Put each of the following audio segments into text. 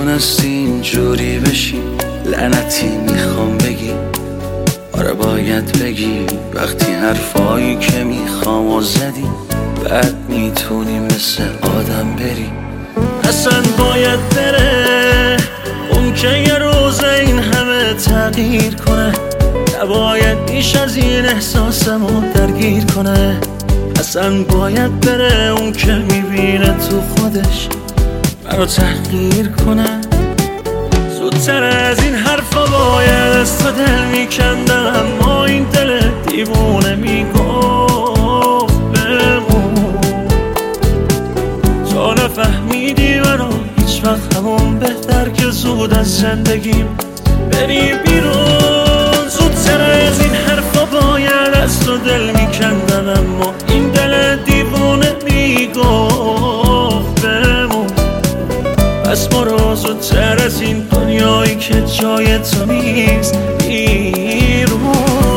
نتونستی اینجوری بشی، لعنتی میخوام بگی، آره باید بگی وقتی حرفایی که میخوام و زدی، بعد میتونی مثل آدم بری. اصلا باید بره اون که یه روز این همه تغییر کنه، نباید بیش از این احساسمو درگیر کنه. اصلا باید بره اون که میبینه تو خودش منو تحقیر کنه. زودتر از این حرفا باید از تو دل میکندم، اما این دل دیوونه میگفت بمون. تا نفهمیدی منو هیچ وقت همون بهتر که زود از زندگیم بری بیرون. زودتر از این حرفا باید از تو دل میکندم، اما این دل دیوونه میگفت بمون. پس برو زودتر از این دنیایی که جای تو نیست بیرون.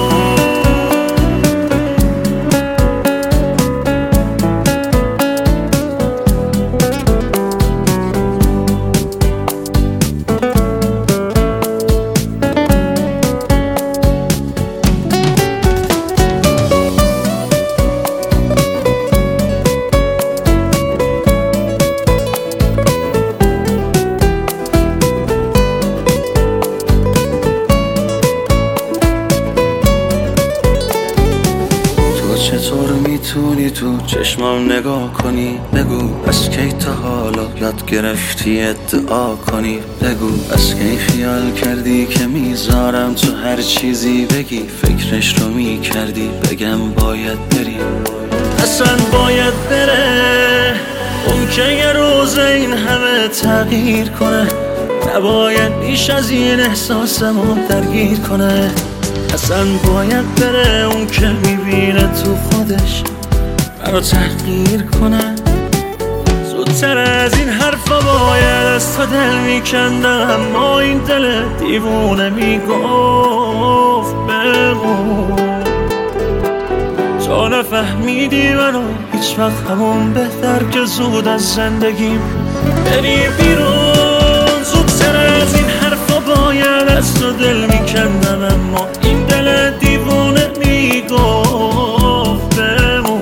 چطور میتونی تو چشمام نگاه کنی؟ بگو از کی تا حالا یاد گرفتی ادعا کنی؟ بگو از کی خیال کردی که میذارم تو هر چیزی بگی؟ فکرش رو میکردی بگم باید بری؟ اصلا باید بره اون که یه روز این همه تغییر کنه، نباید بیش از این احساسمو درگیر کنه. اصلا باید بره اون که میبینه تو خودش منو تحقیر کنه. زودتر از این حرفا باید از تو دل میکندم، اما این دل دیوونه میگفت بمون. تا نفهمیدی منو هیچ وقت همون بهتر که زود از زندگیم بری بیرون. زودتر از این حرفا باید از تو دل میکندم، اما این دل دیوونه میگفت بمون.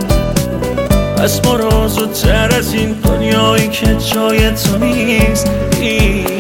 پس برو زودتر از این دنیایی که جای تو نیست